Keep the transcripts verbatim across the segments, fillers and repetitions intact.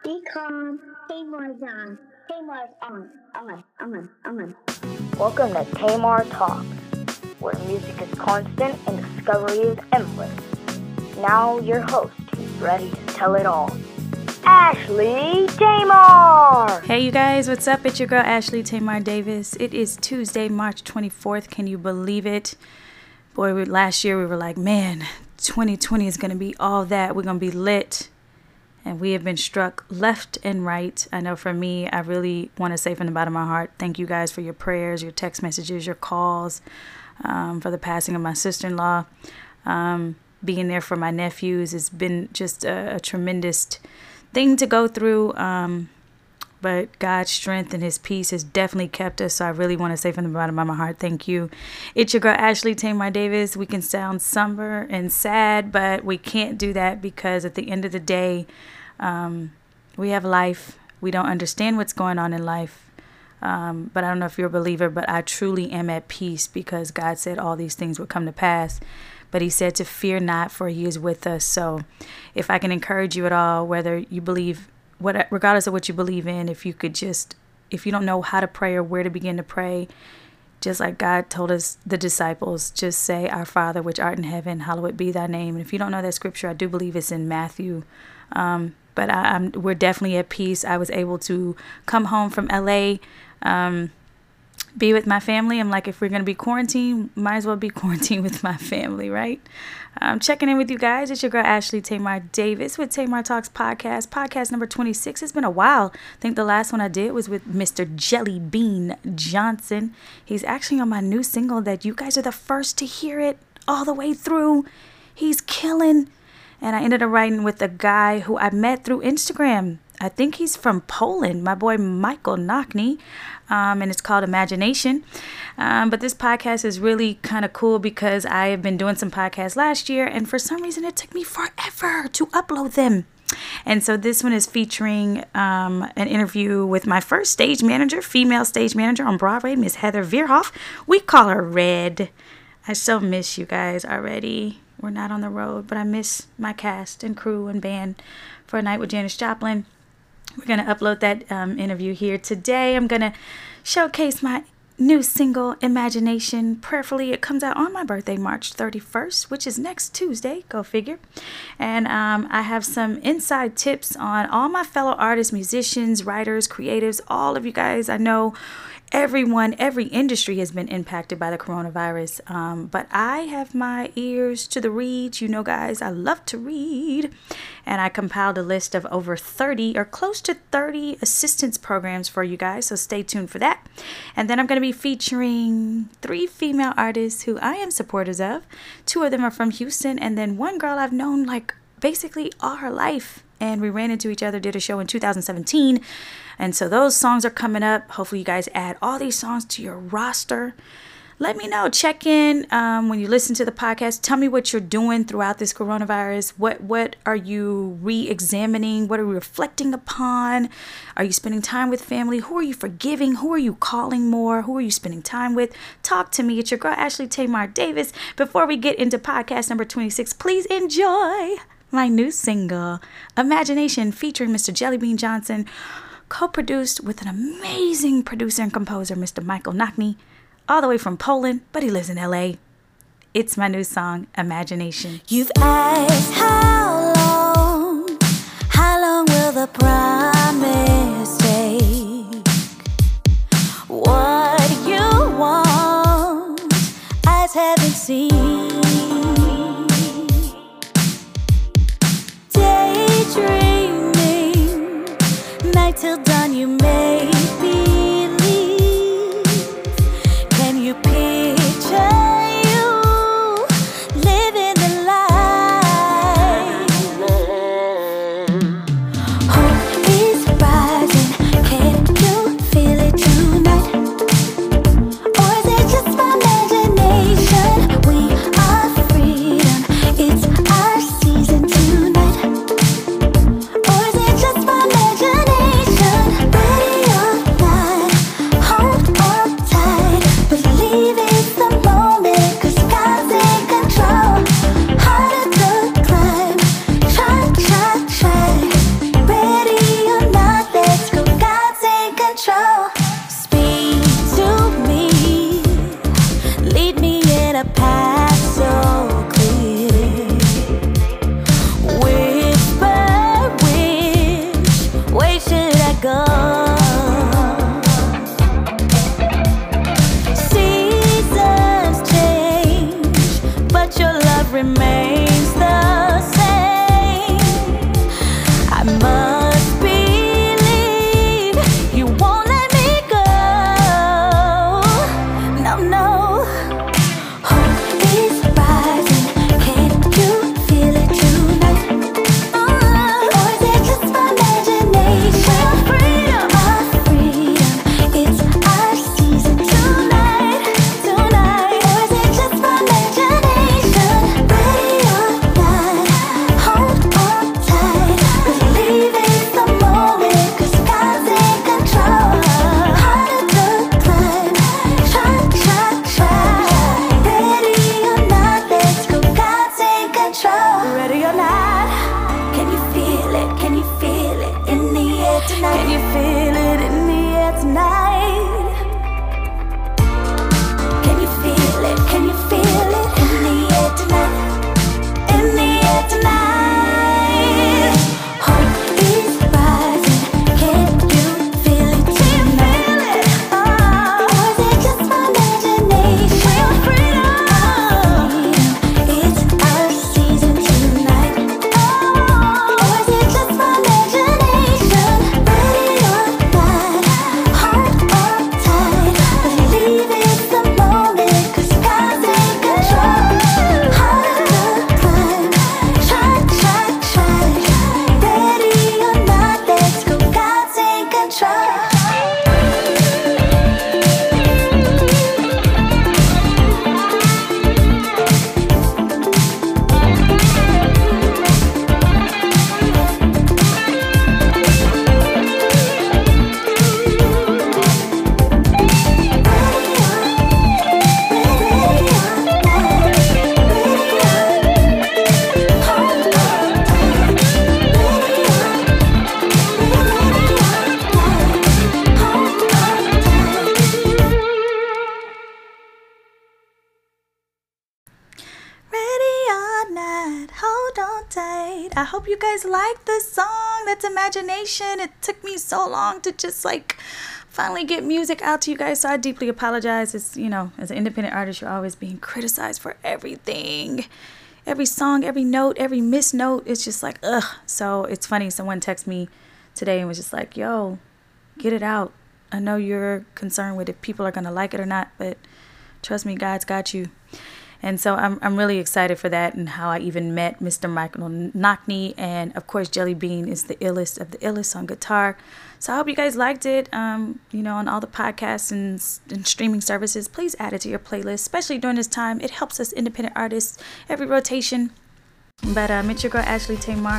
Be calm. Tamar's on. Tamar's on. On. On. On. Welcome to Tamar Talks, where music is constant and discovery is endless. Now your host, who's ready to tell it all, Ashley Tamar! Hey you guys, what's up? It's your girl Ashley Tamar Davis. It is Tuesday, March twenty-fourth. Can you believe it? Boy, we, last year we were like, man, twenty twenty is going to be all that. We're going to be lit. And we have been struck left and right. I know for me, I really want to say from the bottom of my heart, thank you guys for your prayers, your text messages, your calls, um, for the passing of my sister-in-law. Um, being there for my nephews has been just a, a tremendous thing to go through. Um, but God's strength and his peace has definitely kept us. So I really want to say from the bottom of my heart, thank you. It's your girl, Ashley Tamar Davis. We can sound somber and sad, but we can't do that because at the end of the day, um, we have life. We don't understand what's going on in life. Um, but I don't know if you're a believer, but I truly am at peace because God said all these things would come to pass. But he said to fear not, for he is with us. So if I can encourage you at all, whether you believe, what, regardless of what you believe in, if you could just, if you don't know how to pray or where to begin to pray, just like God told us, the disciples, just say, Our Father, which art in heaven, hallowed be thy name. And if you don't know that scripture, I do believe it's in Matthew. Um, but I, I'm, we're definitely at peace. I was able to come home from L A, um, be with my family. I'm like, if we're going to be quarantined, might as well be quarantined with my family, right? I'm checking in with you guys. It's your girl, Ashley Tamar Davis with Tamar Talks Podcast, podcast number twenty-six. It's been a while. I think the last one I did was with Mister Jelly Bean Johnson. He's actually on my new single that you guys are the first to hear it all the way through. He's killing. And I ended up writing with a guy who I met through Instagram. I think he's from Poland, my boy Michael Knockney, um, and it's called Imagination. Um, but this podcast is really kind of cool because I have been doing some podcasts last year, and for some reason it took me forever to upload them. And so this one is featuring um, an interview with my first stage manager, female stage manager on Broadway, Miss Heather Veerhoff. We call her Red. I so miss you guys already. We're not on the road, but I miss my cast and crew and band for a night with Janis Joplin. We're going to upload that um, interview here today. I'm going to showcase my new single, Imagination. Prayerfully, it comes out on my birthday, March thirty-first, which is next Tuesday. Go figure. And um, I have some inside tips on all my fellow artists, musicians, writers, creatives, all of you guys. I know everyone, every industry has been impacted by the coronavirus. Um, but I have my ears to the reeds. You know, guys, I love to read. And I compiled a list of over thirty or close to thirty assistance programs for you guys. So stay tuned for that. And then I'm going to be featuring three female artists who I am supporters of. Two of them are from Houston. And then one girl I've known like basically all her life. And we ran into each other, did a show in two thousand seventeen. And so those songs are coming up. Hopefully you guys add all these songs to your roster. Let me know. Check in um, when you listen to the podcast. Tell me what you're doing throughout this coronavirus. What what are you re-examining? What are you reflecting upon? Are you spending time with family? Who are you forgiving? Who are you calling more? Who are you spending time with? Talk to me. It's your girl, Ashley Tamar Davis. Before we get into podcast number twenty-six, please enjoy my new single, Imagination, featuring Mister Jelly Bean Johnson, co-produced with an amazing producer and composer, Mister Michael Knockney, all the way from Poland, but he lives in L A. It's my new song, Imagination. You've asked how long, how long will the promise take? What you want, eyes haven't seen. Daydreaming, night till dawn you make believe. Can you picture you living the life? try. I hope you guys like this song. That's Imagination. It took me so long to just like finally get music out to you guys, so I deeply apologize. It's, you know, as an independent artist, you're always being criticized for everything. Every song, every note, every missed note, it's just like, ugh. So it's funny, someone texted me today and was just like, yo, get it out. I know you're concerned with if people are going to like it or not, but trust me, God's got you. And so I'm I'm really excited for that, and how I even met Mister Michael Knockney. And of course, Jelly Bean is the illest of the illest on guitar. So I hope you guys liked it. Um, you know, on all the podcasts and, and streaming services, please add it to your playlist, especially during this time. It helps us independent artists every rotation. But um, it's your girl Ashley Tamar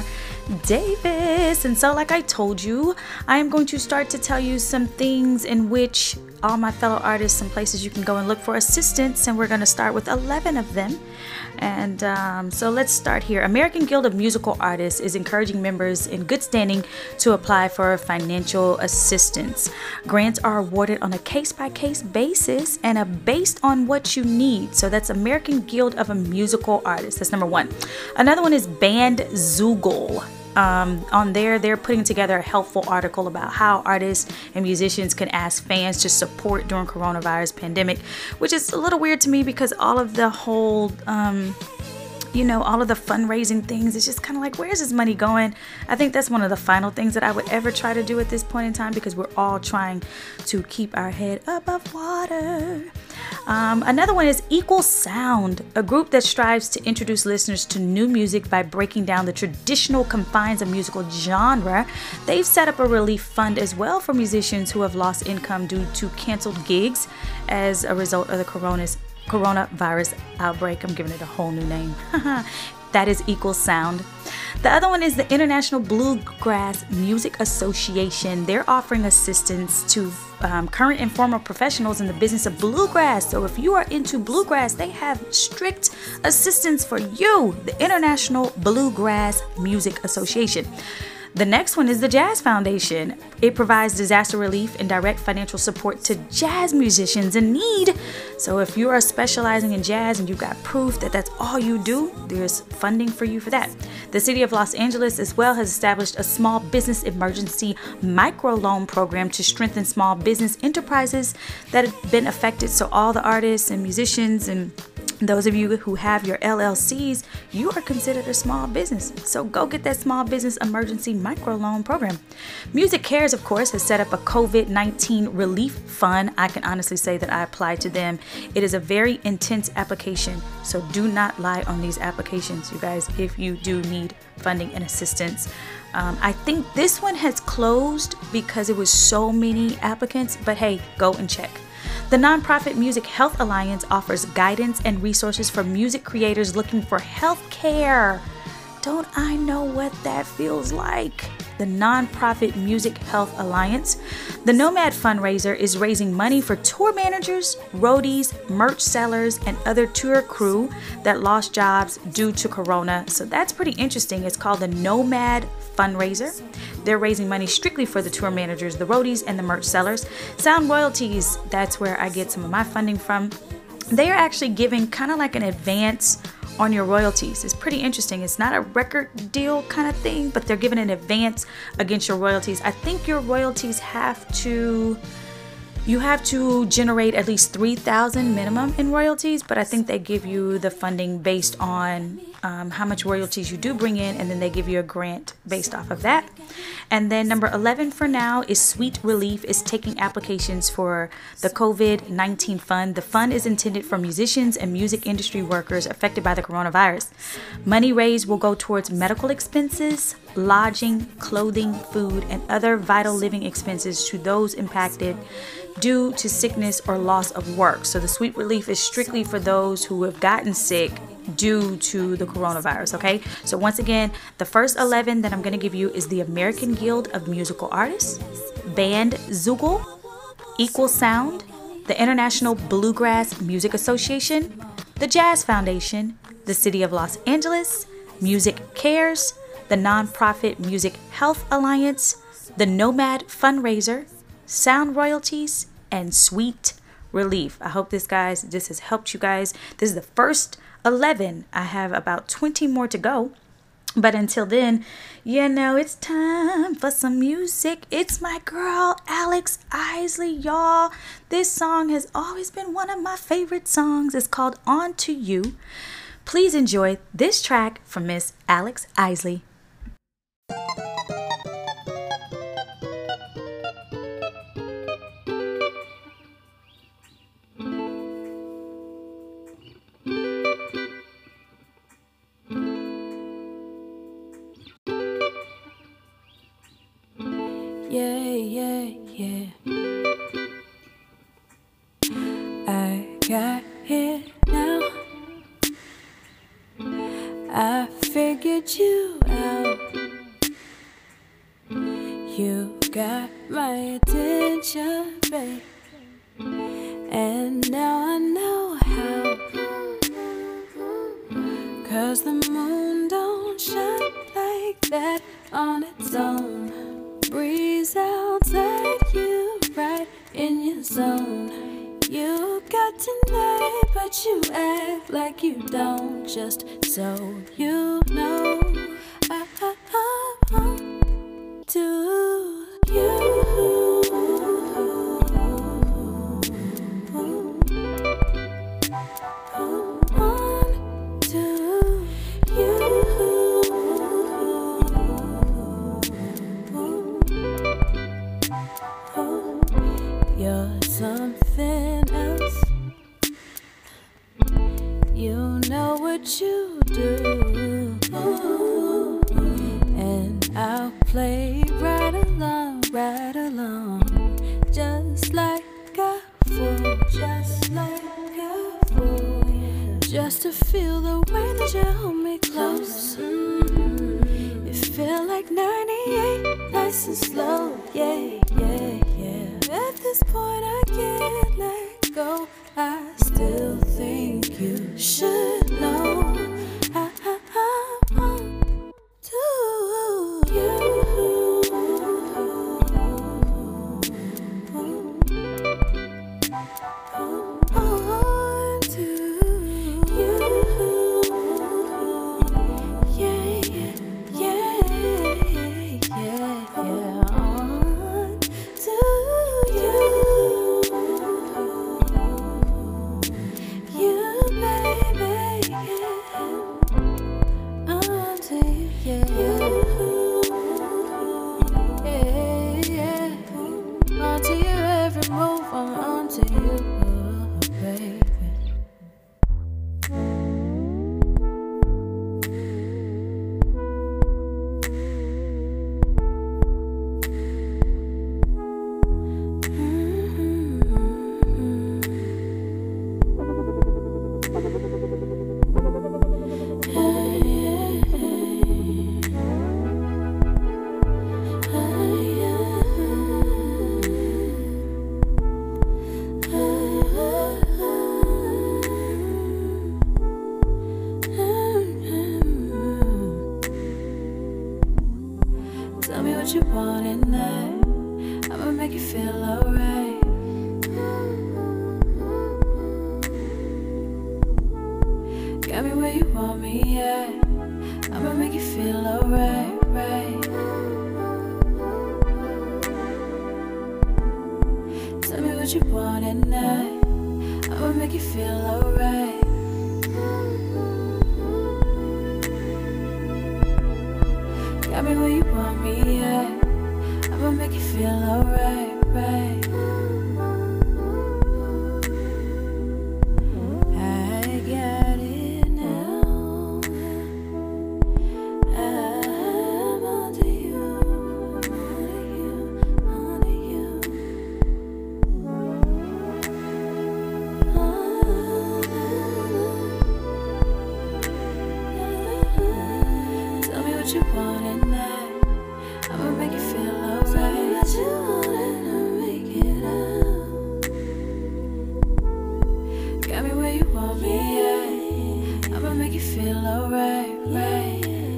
Davis. And so like I told you, I am going to start to tell you some things in which all my fellow artists and places you can go and look for assistance. And we're going to start with eleven of them. And um, so let's start here. American Guild of Musical Artists is encouraging members in good standing to apply for financial assistance. Grants are awarded on a case-by-case basis and are based on what you need. So that's American Guild of a Musical Artists. That's number one. Another one is Bandzoogle. Um, on there, they're putting together a helpful article about how artists and musicians can ask fans to support during coronavirus pandemic, which is a little weird to me because all of the whole, um, you know, all of the fundraising things, it's just kind of like, where's this money going? I think that's one of the final things that I would ever try to do at this point in time, because we're all trying to keep our head above water. Um, another one is Equal Sound, a group that strives to introduce listeners to new music by breaking down the traditional confines of musical genre. They've set up a relief fund as well for musicians who have lost income due to canceled gigs as a result of the corona's, coronavirus outbreak. I'm giving it a whole new name. That is Equal Sound. The other one is the International Bluegrass Music Association. They're offering assistance to um, current and former professionals in the business of bluegrass. So if you are into bluegrass, they have strict assistance for you. The International Bluegrass Music Association. The next one is the Jazz Foundation. It provides disaster relief and direct financial support to jazz musicians in need. So if you are specializing in jazz and you've got proof that that's all you do, there's funding for you for that. The City of Los Angeles as well has established a small business emergency microloan program to strengthen small business enterprises that have been affected. So all the artists and musicians and those of you who have your L L Cs, you are considered a small business. So go get that small business emergency microloan program. Music Cares, of course, has set up a COVID nineteen relief fund. I can honestly say that I applied to them. It is a very intense application, so do not lie on these applications, you guys, if you do need funding and assistance. Um, I think this one has closed because it was so many applicants, but hey, go and check. The nonprofit Music Health Alliance offers guidance and resources for music creators looking for health care. Don't I know what that feels like? The nonprofit Music Health Alliance. The Nomad fundraiser is raising money for tour managers, roadies, merch sellers, and other tour crew that lost jobs due to corona. So that's pretty interesting. It's called the Nomad fundraiser. They're raising money strictly for the tour managers, the roadies, and the merch sellers. Sound Royalties, that's where I get some of my funding from. They are actually giving kind of like an advance on your royalties. It's pretty interesting. It's not a record deal kind of thing, but they're giving an advance against your royalties. I think your royalties have to, you have to generate at least three thousand minimum in royalties, but I think they give you the funding based on um, how much royalties you do bring in, and then they give you a grant based off of that. And then number eleven for now is Sweet Relief is taking applications for the COVID nineteen fund. The fund is intended for musicians and music industry workers affected by the coronavirus. Money raised will go towards medical expenses, lodging, clothing, food, and other vital living expenses to those impacted due to sickness or loss of work. So the Sweet Relief is strictly for those who have gotten sick due to the coronavirus, okay? So once again, the first eleven that I'm going to give you is the American Guild of Musical Artists, Band Zoogle, Equal Sound, the International Bluegrass Music Association, the Jazz Foundation, the City of Los Angeles, Music Cares, the Nonprofit Music Health Alliance, the Nomad Fundraiser, Sound Royalties, and Sweet Relief. I hope this guys this has helped you guys. This is the first eleven. I have about twenty more to go. But until then, you know, it's time for some music. It's my girl, Alex Isley, y'all. This song has always been one of my favorite songs. It's called On To You. Please enjoy this track from Miss Alex Isley. Yeah, yeah, yeah. I got here now. I figured you out. You got my attention, babe. And now I know how. 'Cause the moon don't shine like that on its own. Breeze outside you, right in your zone. You got tonight, but you act like you don't. Just so you know, I, I, I want to you. You're something else. You know what you do. And I'll play right along, right along. Just like a fool, just like a fool. Just to feel the way that you hold me close. Mm-hmm. It feel like ninety-eight, nice and slow. Yeah, yeah, yeah. At this point I can't let go. I still think you should know. I, I, I want to you. On to you. Yeah, yeah, yeah, yeah, yeah. On to you. You, baby, yeah. On to you, yeah. Yeah, yeah. On to you, every move, I'm on to you, baby. Tell me what you want at night. I'ma make you feel alright. Got me where you want me at. I'ma make you feel alright, right. Tell me what you want at night. I'ma make you feel alright. Got me where you want me at. make you feel alright, right? I got it now. I'm onto you, onto you, onto you. Tell me what you want at night. I'ma make you feel alright. Tell me what you want and I'll make it out. Got me where you want me at. I'ma make you feel alright, right?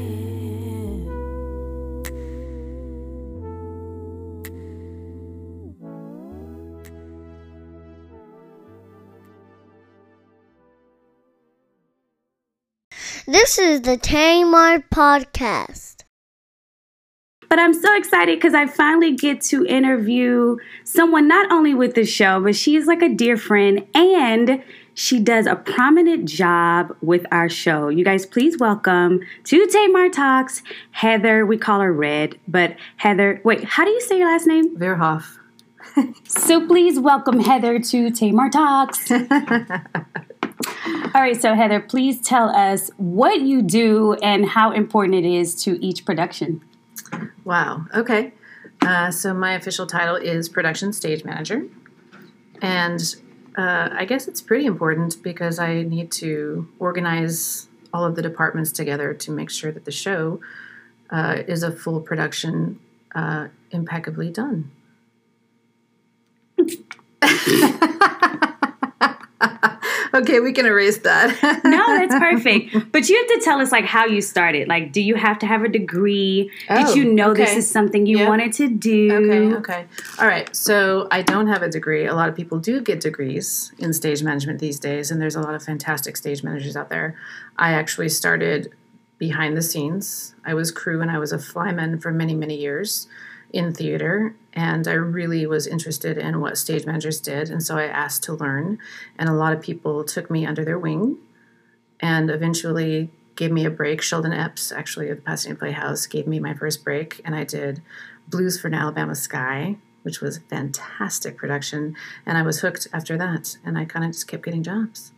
This is the Tamar Podcast. But I'm so excited because I finally get to interview someone not only with the show, but she is like a dear friend and she does a prominent job with our show. You guys, please welcome to Tamar Talks, Heather. We call her Red, but Heather, wait, how do you say your last name? Verhoff. So please welcome Heather to Tamar Talks. All right, so Heather, please tell us what you do and how important it is to each production. Wow. Okay. Uh, so my official title is Production Stage Manager. And uh, I guess it's pretty important because I need to organize all of the departments together to make sure that the show uh, is a full production, uh, impeccably done. Okay, we can erase that. No, that's perfect. But you have to tell us, like, how you started. Like, do you have to have a degree? Oh, Did you know okay. this is something you Yeah. wanted to do? Okay, okay. All right, so I don't have a degree. A lot of people do get degrees in stage management these days, and there's a lot of fantastic stage managers out there. I actually started behind the scenes. I was crew and I was a flyman for many, many years in theater, and I really was interested in what stage managers did, and so I asked to learn, and a lot of people took me under their wing and eventually gave me a break. Sheldon Epps, actually, of the Pasadena Playhouse, gave me my first break, and I did Blues for an Alabama Sky, which was a fantastic production, and I was hooked after that, and I kind of just kept getting jobs.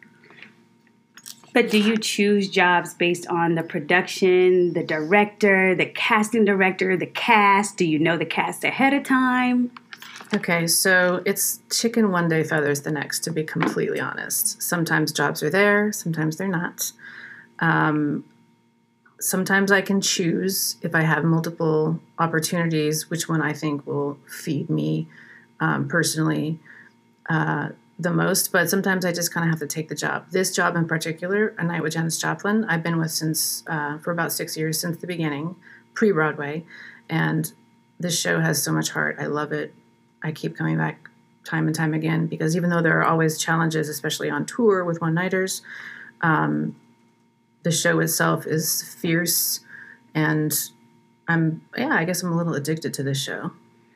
But do you choose jobs based on the production, the director, the casting director, the cast? Do you know the cast ahead of time? Okay, so it's chicken one day, feathers the next, to be completely honest. Sometimes jobs are there, sometimes they're not. Um, sometimes I can choose, if I have multiple opportunities, which one I think will feed me um, personally uh, the most. But sometimes I just kind of have to take the job. This job in particular, A Night with Janis Joplin, I've been with since uh, for about six years, since the beginning, pre-Broadway. And this show has so much heart. I love it. I keep coming back time and time again because even though there are always challenges, especially on tour with one-nighters, um, the show itself is fierce, and I'm, yeah, I guess I'm a little addicted to this show.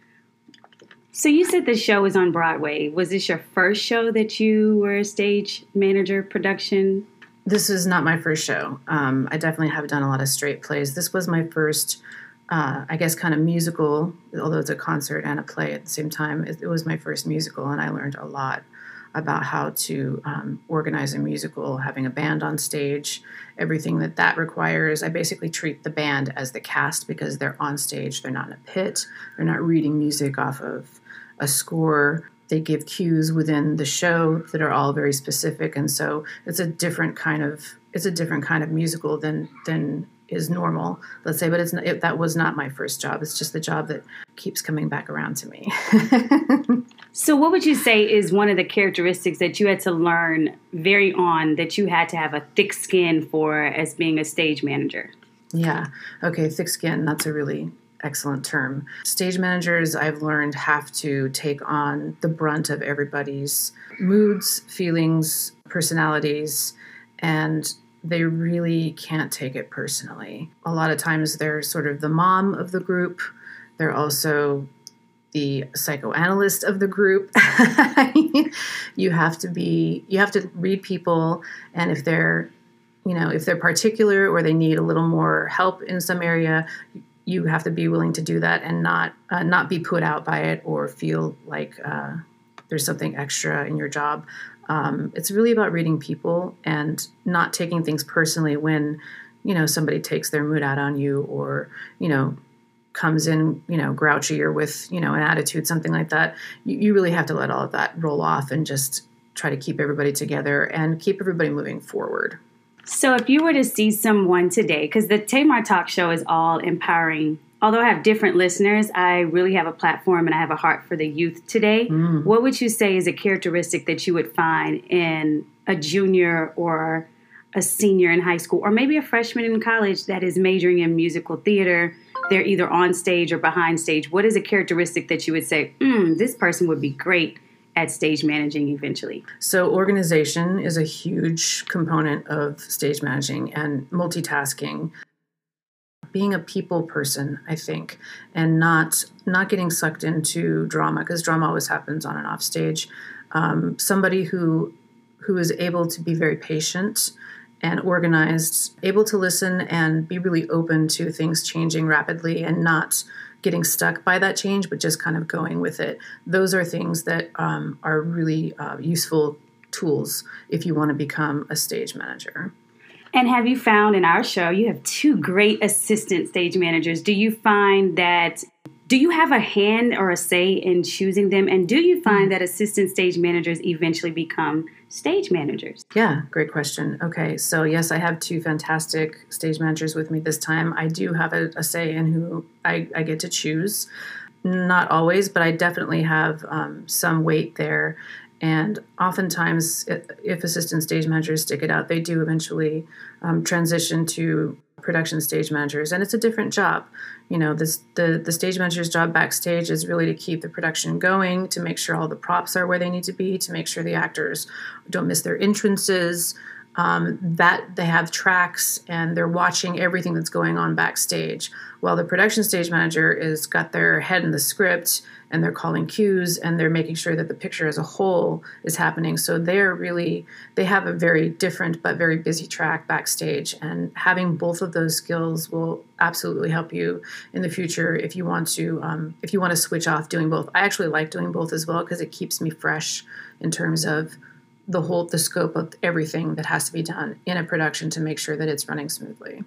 So you said the show is on Broadway. Was this your first show that you were a stage manager, production? This is not my first show. Um, I definitely have done a lot of straight plays. This was my first, uh, I guess, kind of musical, although it's a concert and a play at the same time. It, it was my first musical, and I learned a lot about how to um, organize a musical, having a band on stage, everything that that requires. I basically treat the band as the cast because they're on stage. They're not in a pit. They're not reading music off of a score. They give cues within the show that are all very specific, and so it's a different kind of it's a different kind of musical than than is normal, let's say. But it's not, it, that was not my first job. It's just the job that keeps coming back around to me. So what would you say is one of the characteristics that you had to learn very on that you had to have a thick skin for as being a stage manager? Yeah. Okay. Thick skin. That's a really excellent term. Stage managers, I've learned, have to take on the brunt of everybody's moods, feelings, personalities, and they really can't take it personally. A lot of times they're sort of the mom of the group. They're also the psychoanalyst of the group. You have to be, you have to read people, and if they're, you know, if they're particular or they need a little more help in some area, you have to be willing to do that and not uh, not be put out by it or feel like uh, there's something extra in your job. Um, it's really about reading people and not taking things personally when, you know, somebody takes their mood out on you or, you know, comes in, you know, grouchy or with, you know, an attitude, something like that. You, you really have to let all of that roll off and just try to keep everybody together and keep everybody moving forward. So if you were to see someone today, because the Tamar Talk Show is all empowering, although I have different listeners, I really have a platform and I have a heart for the youth today. Mm. What would you say is a characteristic that you would find in a junior or a senior in high school, or maybe a freshman in college that is majoring in musical theater? They're either on stage or behind stage. What is a characteristic that you would say, mm, this person would be great at stage managing eventually? So organization is a huge component of stage managing and multitasking. Being a people person, I think, and not not getting sucked into drama, because drama always happens on and off stage. Um, somebody who who is able to be very patient and organized, able to listen and be really open to things changing rapidly and not getting stuck by that change, but just kind of going with it. Those are things that um, are really uh, useful tools if you want to become a stage manager. And have you found in our show, you have two great assistant stage managers. Do you find that, do you have a hand or a say in choosing them? And do you find mm-hmm. that assistant stage managers eventually become stage managers? Yeah, great question. Okay, so yes, I have two fantastic stage managers with me this time. I do have a, a say in who I, I get to choose. Not always, but I definitely have um, some weight there. And oftentimes, if assistant stage managers stick it out, they do eventually um, transition to production stage managers. And it's a different job. You know, this, the, the stage manager's job backstage is really to keep the production going, to make sure all the props are where they need to be, to make sure the actors don't miss their entrances, um, that they have tracks and they're watching everything that's going on backstage. While the production stage manager is got their head in the script and they're calling cues and they're making sure that the picture as a whole is happening. So they're really, they have a very different but very busy track backstage. And having both of those skills will absolutely help you in the future if you want to, um, if you want to switch off doing both. I actually like doing both as well because it keeps me fresh in terms of the whole, the scope of everything that has to be done in a production to make sure that it's running smoothly.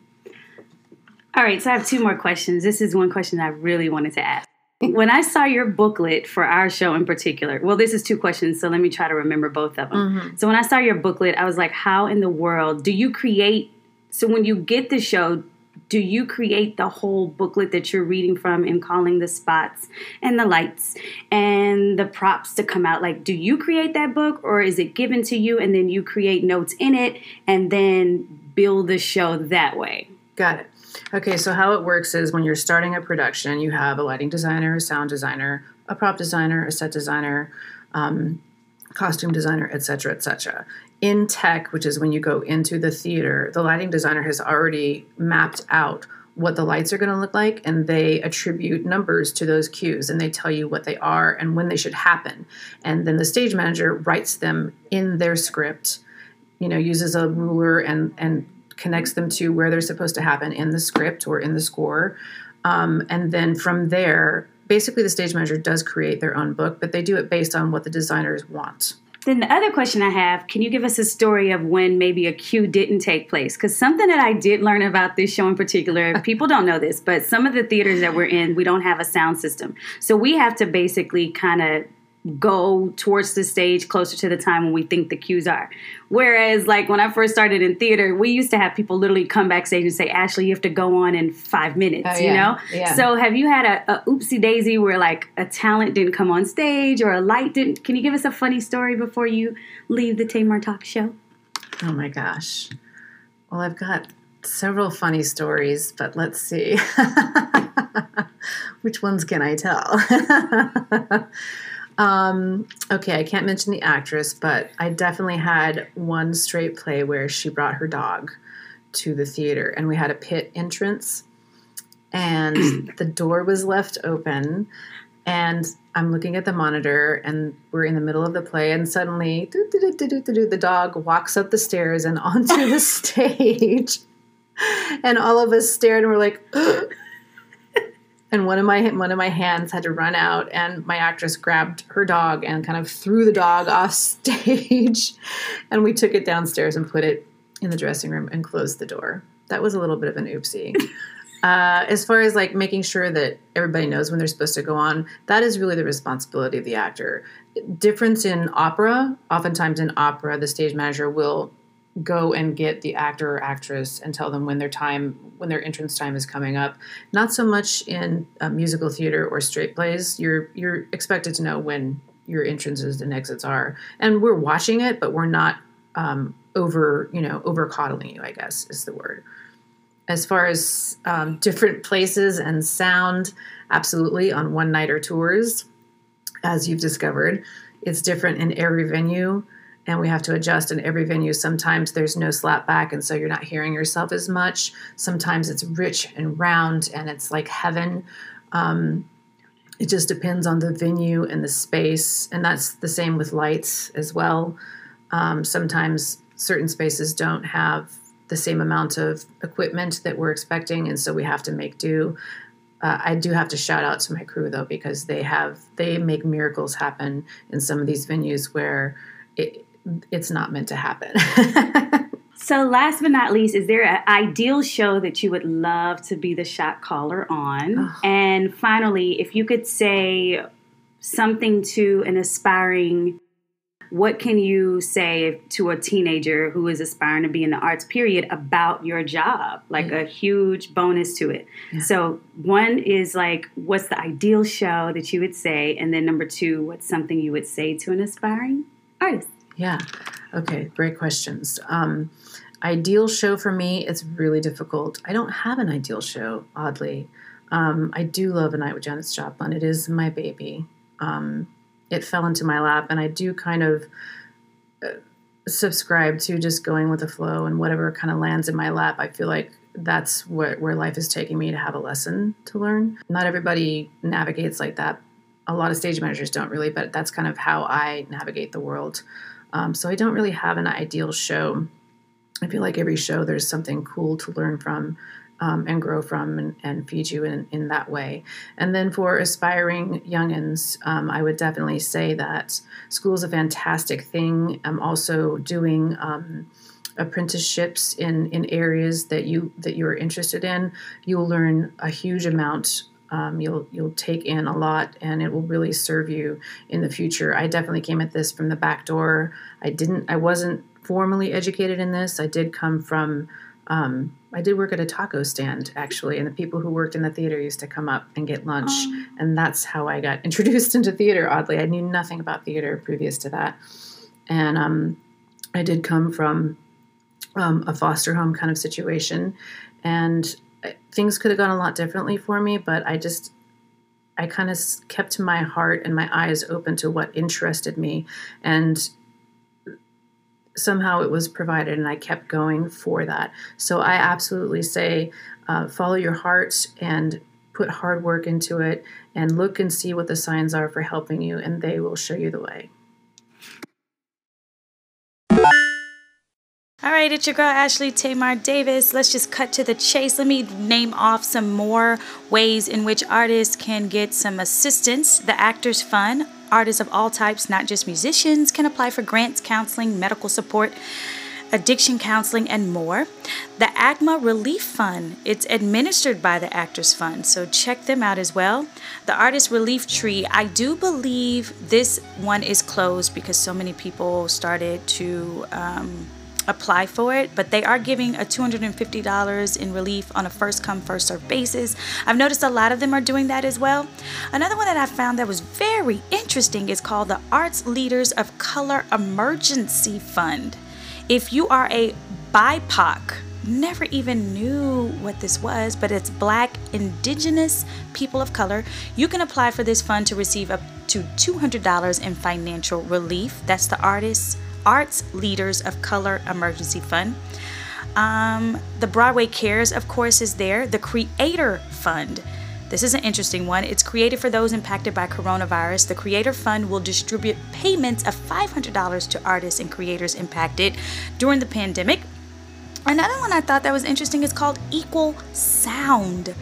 All right, so I have two more questions. This is one question I really wanted to ask. When I saw your booklet for our show in particular, well, this is two questions, so let me try to remember both of them. Mm-hmm. So when I saw your booklet, I was like, how in the world do you create, so when you get the show, do you create the whole booklet that you're reading from and calling the spots and the lights and the props to come out? Like, do you create that book or is it given to you and then you create notes in it and then build the show that way? Got it. Okay, so how it works is when you're starting a production, you have a lighting designer, a sound designer, a prop designer, a set designer, um, costume designer, et cetera, et cetera. In tech, which is when you go into the theater, the lighting designer has already mapped out what the lights are going to look like, and they attribute numbers to those cues, and they tell you what they are and when they should happen. And then the stage manager writes them in their script, you know, uses a ruler and and connects them to where they're supposed to happen in the script or in the score. Um, and then from there, basically the stage manager does create their own book, but they do it based on what the designers want. Then the other question I have, can you give us a story of when maybe a cue didn't take place? Because something that I did learn about this show in particular, people don't know this, but some of the theaters that we're in, we don't have a sound system. So we have to basically kind of go towards the stage closer to the time when we think the cues are. Whereas, like, when I first started in theater, we used to have people literally come backstage and say, Ashley, you have to go on in five minutes, oh, yeah. you know? Yeah. So have you had a, a oopsie daisy where, like, a talent didn't come on stage or a light didn't? Can you give us a funny story before you leave the Tamar Talk Show? Oh, my gosh. Well, I've got several funny stories, but let's see. Which ones can I tell? Um, okay, I can't mention the actress, but I definitely had one straight play where she brought her dog to the theater, and we had a pit entrance, and the door was left open, and I'm looking at the monitor, and we're in the middle of the play, and suddenly doo, doo, doo, doo, doo, doo, the dog walks up the stairs and onto the stage, and all of us stared, and we're like, and one of my one of my hands had to run out, and my actress grabbed her dog and kind of threw the dog off stage, and we took it downstairs and put it in the dressing room and closed the door. That was a little bit of an oopsie. Uh, as far as like making sure that everybody knows when they're supposed to go on, that is really the responsibility of the actor. Difference in opera, oftentimes in opera, the stage manager will go and get the actor or actress and tell them when their time, when their entrance time is coming up. Not so much in uh, musical theater or straight plays. You're you're expected to know when your entrances and exits are, and we're watching it, but we're not um, over you know over coddling you, I guess is the word. As far as um, different places and sound, absolutely on one-nighter tours, as you've discovered, it's different in every venue, and we have to adjust in every venue. Sometimes there's no slap back, and so you're not hearing yourself as much. Sometimes it's rich and round, and it's like heaven. Um, it just depends on the venue and the space, and that's the same with lights as well. Um, sometimes certain spaces don't have the same amount of equipment that we're expecting, and so we have to make do. Uh, I do have to shout out to my crew though, because they have they make miracles happen in some of these venues where it, it's not meant to happen. So last but not least, is there an ideal show that you would love to be the shot caller on? Oh. And finally, if you could say something to an aspiring, what can you say to a teenager who is aspiring to be in the arts, period, about your job? Like yeah. a huge bonus to it. Yeah. So one is like, what's the ideal show that you would say? And then number two, what's something you would say to an aspiring artist? Yeah. Okay. Great questions. Um, ideal show for me, it's really difficult. I don't have an ideal show, oddly. Um, I do love A Night with Janis Joplin. It is my baby. Um, It fell into my lap, and I do kind of uh, subscribe to just going with the flow, and whatever kind of lands in my lap, I feel like that's what, where life is taking me to have a lesson to learn. Not everybody navigates like that. A lot of stage managers don't really, but that's kind of how I navigate the world. Um, so I don't really have an ideal show. I feel like every show there's something cool to learn from. Um, and grow from and, and feed you in, in that way. And then for aspiring youngins, um, I would definitely say that school is a fantastic thing. I'm also doing um, apprenticeships in, in areas that you that you're interested in. You'll learn a huge amount. Um, you'll you'll take in a lot, and it will really serve you in the future. I definitely came at this from the back door. I didn't. I wasn't formally educated in this. I did come from. Um, I did work at a taco stand, actually, and the people who worked in the theater used to come up and get lunch, um. and that's how I got introduced into theater, oddly. I knew nothing about theater previous to that, and um, I did come from um, a foster home kind of situation, and things could have gone a lot differently for me, but I just, I kind of kept my heart and my eyes open to what interested me, and somehow it was provided, and I kept going for that. So I absolutely say uh, follow your heart and put hard work into it, and look and see what the signs are for helping you, and they will show you the way. All right, it's your girl, Ashley Tamar Davis. Let's just cut to the chase. Let me name off some more ways in which artists can get some assistance. The Actors Fund. Artists of all types, not just musicians, can apply for grants, counseling, medical support, addiction counseling, and more. The A C M A Relief Fund. It's administered by the Actors Fund, so check them out as well. The Artist Relief Tree. I do believe this one is closed because so many people started to um, apply for it, but they are giving a two hundred fifty dollars in relief on a first come first served basis. I've noticed a lot of them are doing that as well. Another one that I found that was very interesting is called the Arts Leaders of Color Emergency Fund. If you are a B I P O C, never even knew what this was, but it's Black, Indigenous people of color, you can apply for this fund to receive up to two hundred dollars in financial relief. That's the Artists Arts Leaders of Color Emergency Fund. Um, the Broadway Cares, of course, is there. The Creator Fund. This is an interesting one. It's created for those impacted by coronavirus. The Creator Fund will distribute payments of five hundred dollars to artists and creators impacted during the pandemic. Another one I thought that was interesting is called Equal Sound.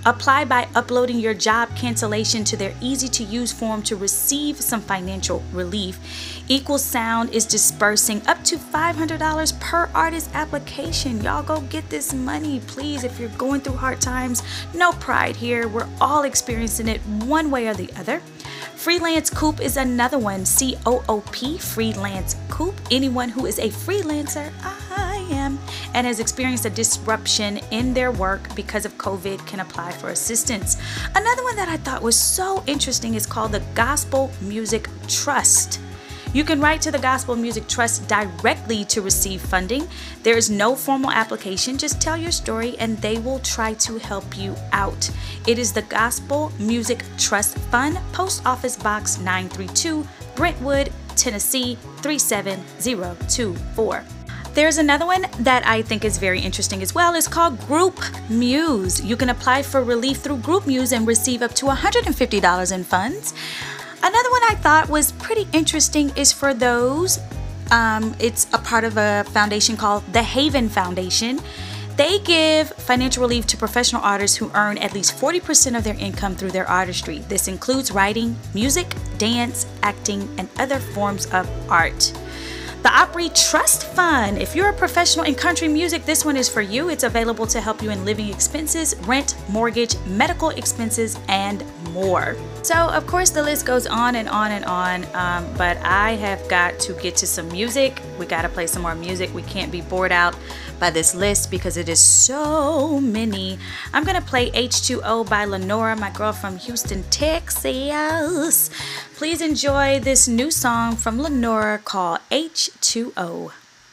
Apply by uploading your job cancellation to their easy-to-use form to receive some financial relief. Equal Sound is dispersing up to five hundred dollars per artist application. Y'all go get this money, please. If you're going through hard times, no pride here. We're all experiencing it one way or the other. Freelance Coop is another one. C O O P, Freelance Coop. Anyone who is a freelancer, I am, and has experienced a disruption in their work because of COVID can apply for assistance. Another one that I thought was so interesting is called the Gospel Music Trust. You can write to the Gospel Music Trust directly to receive funding. There is no formal application. Just tell your story and they will try to help you out. It is the Gospel Music Trust Fund, Post Office Box nine three two, Brentwood, Tennessee three seven zero two four. There's another one that I think is very interesting as well. It's called Group Muse. You can apply for relief through Group Muse and receive up to one hundred fifty dollars in funds. Another one I thought was pretty interesting is for those, um, it's a part of a foundation called the Haven Foundation. They give financial relief to professional artists who earn at least forty percent of their income through their artistry. This includes writing, music, dance, acting, and other forms of art. The Opry Trust Fund. If you're a professional in country music, this one is for you. It's available to help you in living expenses, rent, mortgage, medical expenses, and more. So, of course, the list goes on and on and on, um, but I have got to get to some music. We got to play some more music. We can't be bored out by this list because it is so many. I'm going to play H two O by Lenora, my girl from Houston, Texas. Please enjoy this new song from Lenora called H two O.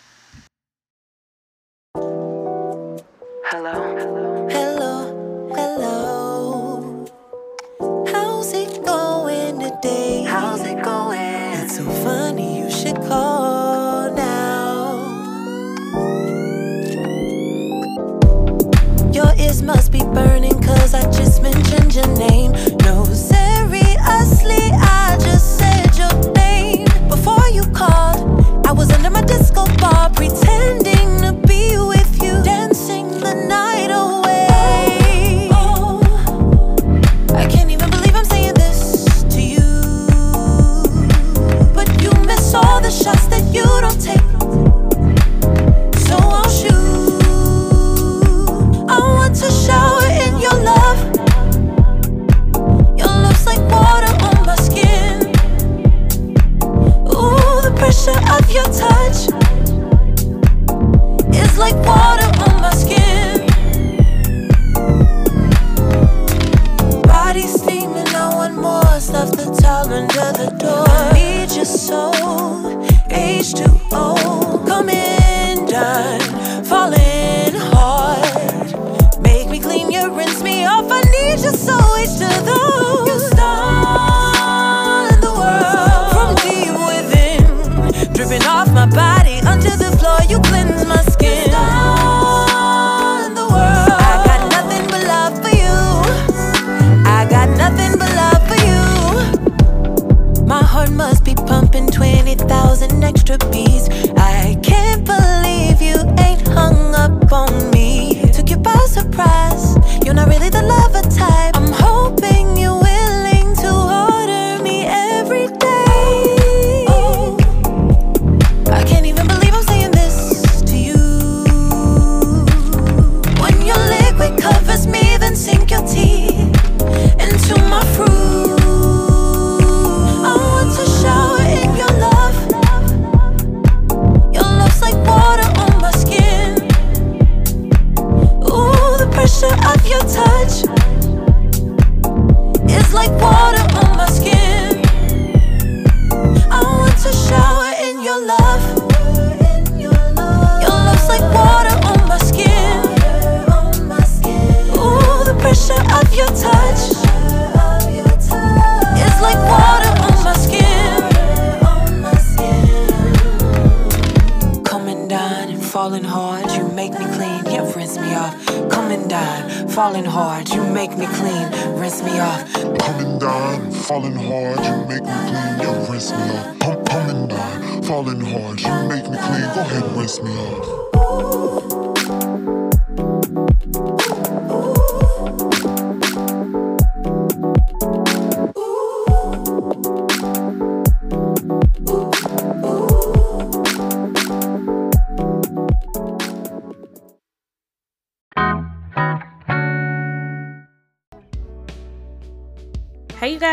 Hello. Hello. Hello. How's it going today? How's it going? It's so funny you should call now. Your ears must be burning cause I just mentioned your name. No, seriously, I just said your name. Before you called, I was under my disco ball pretending to be with you, dancing the night away. Oh, I can't even believe I'm saying this to you, but you miss all the shots that you don't take. So I'll shoot. I want to shower in your love. Your love's like water on my skin. Ooh, the pressure of your touch is like water on my skin. Body steaming, I want more. Stuff the towel under the door. I need your soul, H two O. Coming done, falling hard. Make me clean you, rinse me off. I need your soul, H two O. You stun the world from deep within, dripping off my body onto the floor. You cleanse my skin. You stun the world. I got nothing but love for you. I got nothing but love for you. My heart must be pumping twenty thousand extra beats. I can't believe you ain't hung up on me. Took you by surprise. You're not really the lover type. I'm hoping you're willing to order me every day. Oh, I can't even believe I'm saying this to you. When your liquid covers me, then sink your teeth into my fruit. I want to shower in your love. Your love's like water on my skin. Ooh, the pressure of your touch is like water on my skin. I want to shower in your love. Your love's like water on my skin. Ooh, the pressure of your touch is like water on my skin. Coming down and falling hard, you make me clean, yeah, rinse me off. Coming down, falling hard, you make me clean, rinse me off. Coming down, falling hard, you make me clean, yeah, rinse me off. Com- coming down, falling hard, you make me clean, go ahead and rinse me off.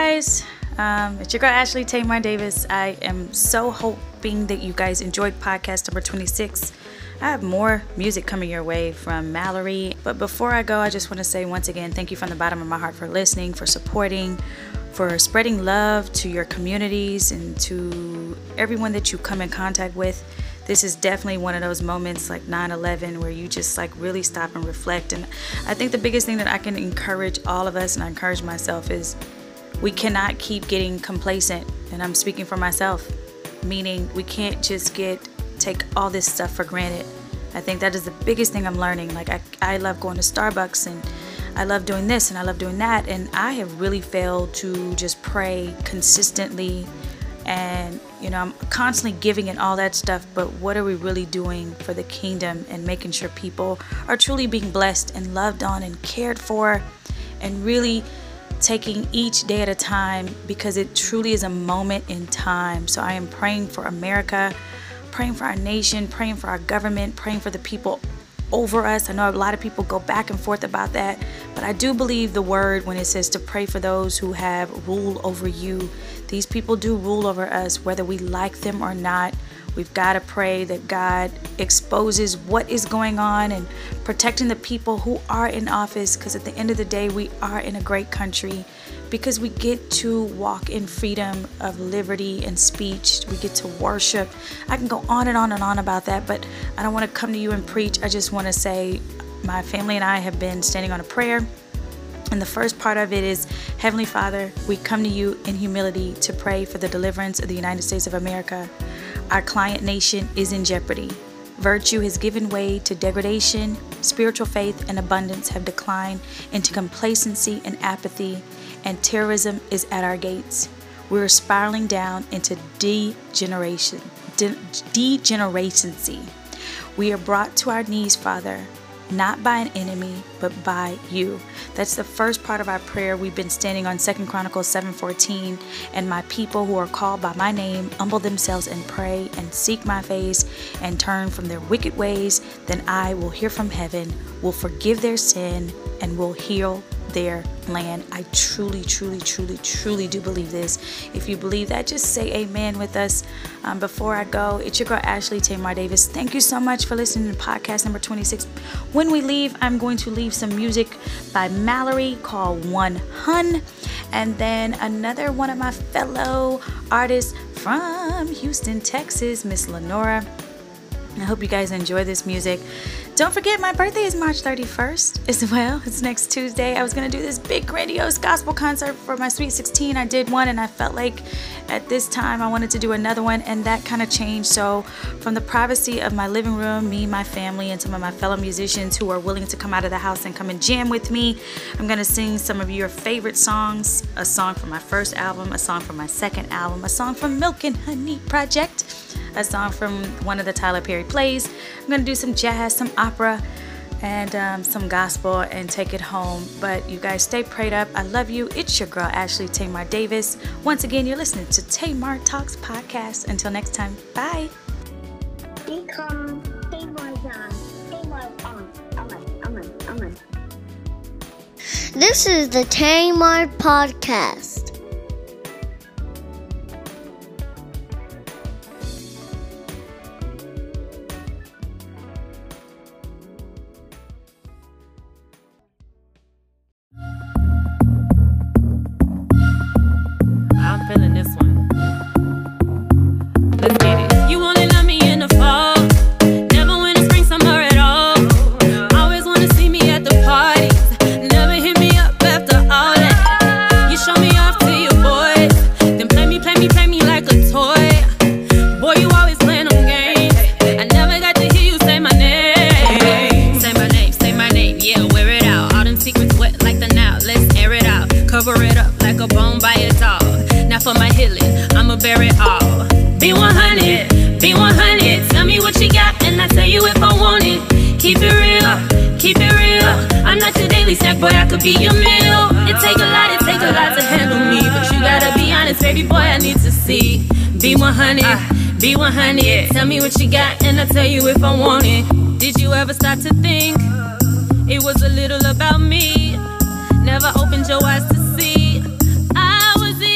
guys. Um, it's your girl Ashley Tamar Davis. I am so hoping that you guys enjoyed podcast number twenty-six. I have more music coming your way from Mallory. But before I go, I just want to say once again, thank you from the bottom of my heart for listening, for supporting, for spreading love to your communities and to everyone that you come in contact with. This is definitely one of those moments like nine eleven where you just like really stop and reflect. And I think the biggest thing that I can encourage all of us, and I encourage myself, is we cannot keep getting complacent. And I'm speaking for myself, meaning we can't just get take all this stuff for granted. I think that is the biggest thing I'm learning. Like I, I love going to Starbucks and I love doing this and I love doing that, and I have really failed to just pray consistently. And you know, I'm constantly giving it all that stuff, but what are we really doing for the kingdom and making sure people are truly being blessed and loved on and cared for, and really taking each day at a time, because it truly is a moment in time. So I am praying for America, praying for our nation, praying for our government, praying for the people over us. I know a lot of people go back and forth about that, but I do believe the word when it says to pray for those who have rule over you. These people do rule over us, whether we like them or not. We've got to pray that God exposes what is going on and protecting the people who are in office, because at the end of the day, we are in a great country because we get to walk in freedom of liberty and speech. We get to worship. I can go on and on and on about that, but I don't want to come to you and preach. I just want to say my family and I have been standing on a prayer. And the first part of it is, Heavenly Father, we come to you in humility to pray for the deliverance of the United States of America. Our client nation is in jeopardy. Virtue has given way to degradation. Spiritual faith and abundance have declined into complacency and apathy, and terrorism is at our gates. We're spiraling down into degeneration, de- degeneracency. We are brought to our knees, Father, not by an enemy, but by you. That's the first part of our prayer. We've been standing on Second Chronicles seven fourteen. And my people who are called by my name humble themselves and pray and seek my face and turn from their wicked ways. Then I will hear from heaven, will forgive their sin, and will heal their land. I truly, truly, truly, truly do believe this. If you believe that, just say amen with us. Um, before I go, it's your girl Ashley Tamar Davis. Thank you so much for listening to podcast number twenty-six. When we leave, I'm going to leave some music by Mallory called One Hun, and then another one of my fellow artists from Houston, Texas, Miss Lenora. I hope you guys enjoy this music. Don't forget, my birthday is March thirty-first as well. It's next Tuesday. I was going to do this big grandiose gospel concert for my Sweet sixteen. I did one, and I felt like at this time I wanted to do another one, and that kind of changed. So from the privacy of my living room, me, my family, and some of my fellow musicians who are willing to come out of the house and come and jam with me, I'm going to sing some of your favorite songs. A song from my first album, a song from my second album, a song from Milk and Honey Project, a song from one of the Tyler Perry plays. I'm going to do some jazz, some opera, and um, some gospel, and take it home. But you guys stay prayed up. I love you. It's your girl Ashley Tamar Davis. Once again, you're listening to Tamar Talks Podcast. Until next time, bye. Become Tamar's on. Tamar's on. On. On. On. This is the Tamar Podcast. I'm feeling this one. Let's get it. You only love me in the fall, never winter, spring, summer at all. Always wanna see me at the parties, never hit me up after all that. You show me off to your boys, then play me, play me, play me like a toy. Boy, you always playing them games. I never got to hear you say my name. Say my name, say my name, yeah, wear it out. All them secrets wet like the Nile, let's air it out. Cover it up like a bone by a dog. Now for my healing, I'ma bear it all. Be one hundred, be one hundred. Tell me what you got, and I tell you if I want it. Keep it real, keep it real. I'm not your daily snack, boy, I could be your meal. It take a lot, it take a lot to handle me, but you gotta be honest, baby boy, I need to see. Be one hundred, be one hundred. Tell me what you got, and I tell you if I want it. Did you ever start to think it was a little about me? Never opened your eyes to see I was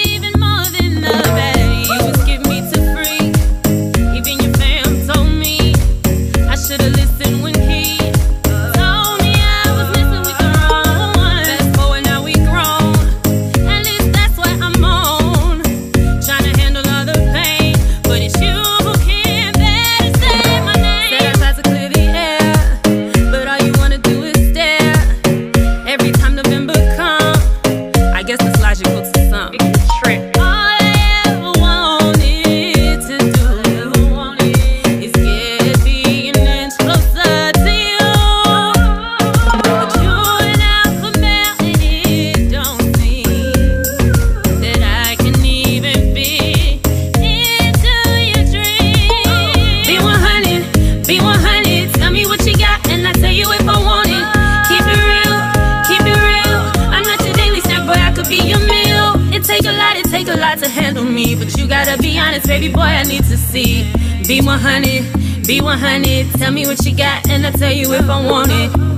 the bed, you would skip me to free. Even your fam told me I should've listened when he told me I was messing with the wrong one. Fast forward, now we grown. At least that's what I'm on. Trying to handle all the pain, but it's you who can't bear to say my name. Said I tried to clear the air, but all you wanna do is stare. Every time November comes, I guess it's logical to some. Trick. All I ever wanted to do is get me an inch closer to you. But you're not familiar, it don't seem that I can even fit into your dreams. Be one hundred, be one hundred. Tell me what you got, and I tell you if I want it. Keep it real, keep it real. I'm not your daily snack, boy, I could be your meal. It take a lot, it take a lot to handle me, but you gotta be honest, baby boy, I need to see. Be one hundred, be one hundred. Tell me what you got, and I tell you if I want it.